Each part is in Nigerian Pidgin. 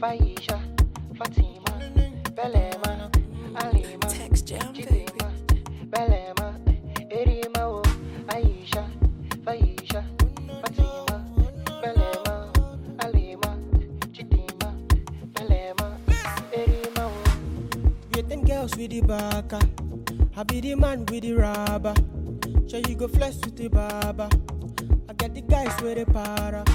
Faisha, Fatima, Belema, Alima, Text Jam, baby. Belema, Erima, Aisha, Faisha, Fatima, Belema, Alima, Chitima, Belema, Erima. Getting girls with the baka, I be the man with the rubber. So you go flex with the baba. I get the guys with the para.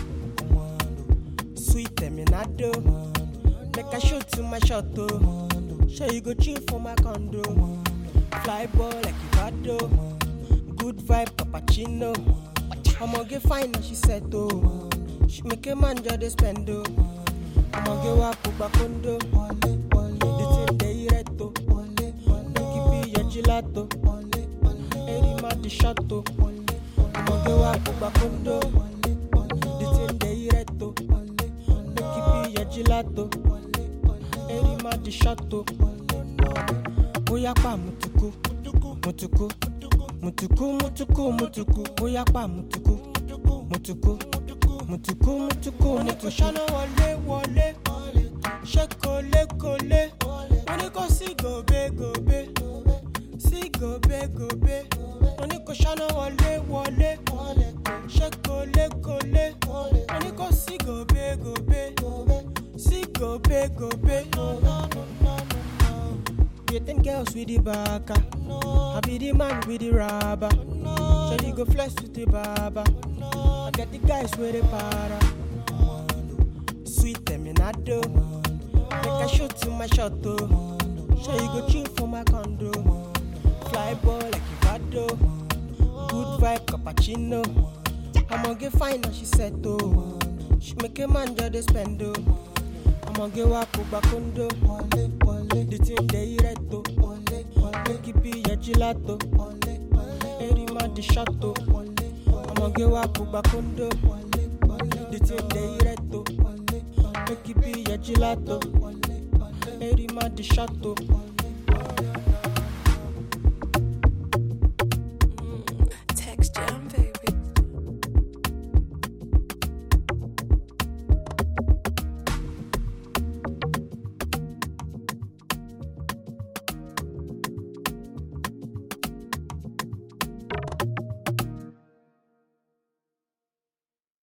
Sweet terminado. Make a shoot to my shot though. So you go chill for my condo. Fly ball like Ivado. Good vibe cappuccino. I'ma get fine and she said oh. She make a man just dey spend oh. I'ma get wap back condo. The thing they retto. Make it be your gelato. Erima the shotto. I'ma get wap back condo. The thing they retto. Make it be your gelato. Erima the shotto. Oya pa mutuku, mutuku, mutuku, mutuku, mutuku. Oya pa mutuku, mutuku, mutuku, mutuku. Mutuku shana wale wale, shake kole kole. Oni ko si gobe gobe, si gobe gobe. Oni ko shana wale wale, shake kole kole. Oni ko si gobe gobe, si gobe gobe. Getting girls with the baka, I be the man with the rubber. So you go flex with the baba. I get the guys with the para. Sweet terminado. Make a shoot to my shot though. So you go chill for my condo. Fly ball like Ivado. Good vibe cappuccino. I'ma get fine and she said oh. She make a man just dey spend oh. I'ma get wap back condo. The thing they retto. Make it be your gelato. Erima the shotto. I'ma get wap back condo. The thing they retto. Make it be your gelato. Erima the shotto.